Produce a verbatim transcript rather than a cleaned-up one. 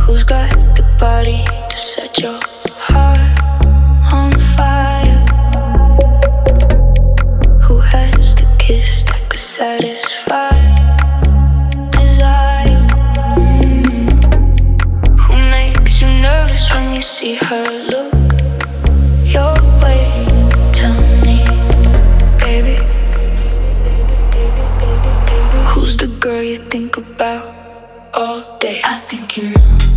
Who's got the body to set your heart on fire? Who has the kiss that could satisfy desire? Mm. Who makes you nervous when you see her look your way? Tell me, baby. Who's the girl you think about all day? I think you know.